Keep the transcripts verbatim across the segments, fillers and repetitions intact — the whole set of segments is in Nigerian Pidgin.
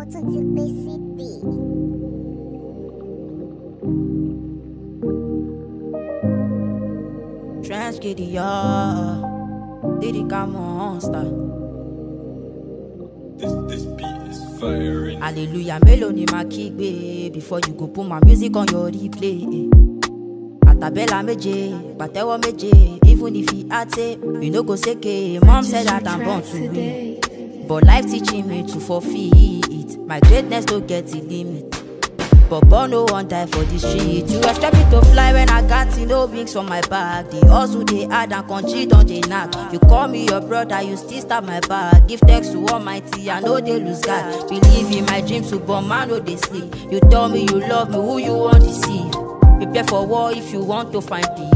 to simplicity. Transgidia, Lyrical Monster. This this beat is firing. Hallelujah, melody ma kígbe before you go put my music on your replay. Atabella meje, patewo meje, even if he had say, you no go seke. Mom said that I'm born to win, but life teaching me to forfeit. My greatness don't get a limit, but born no one die for the street. You expect me to fly when I got no wings on my back. The hustle they add and country on they knock. You call me your brother, you still stab my back. Give thanks to Almighty, I know they lose God. Believe in my dreams, to born man, no they sleep. You tell me you love me, who you want to deceive? Prepare for war if you want to find peace.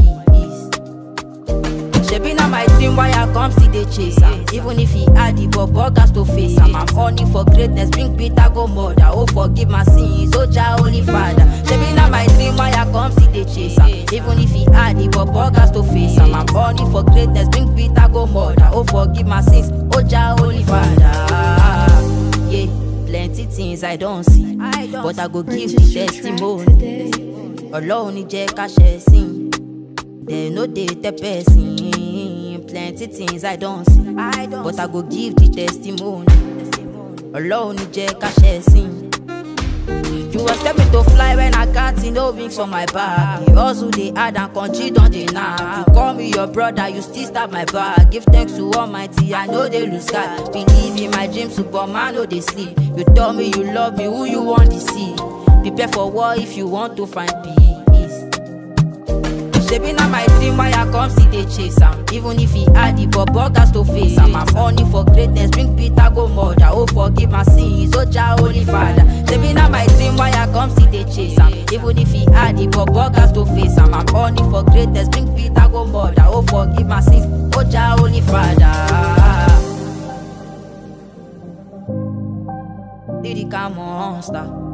Shebi na my dream, why I come see the chase am. Even if he had the bobo gas to face am. I'm honey for greatness, bring Peter go murder. Oh, forgive my sins, oh Jah Holy Father. Shebi na my dream, why I come see the chase am. Even if he had the bobo gas to face am. I'm honey for greatness, bring Peter go murder. Oh, forgive my sins, oh Jah Holy Father. Yeah, plenty things I don't see, but I go give the testimony. Alone ni jẹ́ ká ṣe sing. They no dey tell person. Plenty things I don't see, but I go give the testimony. Alone ni jẹ́ ká ṣe sing. You expect me to fly when I got no wings on my back. You also they add and country don't they knock. You call me your brother, you still stab my back. Give thanks to Almighty, I know they lose God. Believe in my dreams, Superman, no they sleep. You tell me you love me, who you want to see? Prepare for war if you want to find peace. Shebi na my dream, why I come see the chase am. Even if he had the bobo gas to face am. I'm honey for greatness, bring Peter go murder. Oh, forgive my sins, oh Jah Holy Father. Shebi na my dream, why I come see the chase am. Even if he had the bobo gas to face am. I'm honey for greatness, bring Peter go murder. Oh, forgive my sins, oh Jah Holy Father. Lyrical Monster.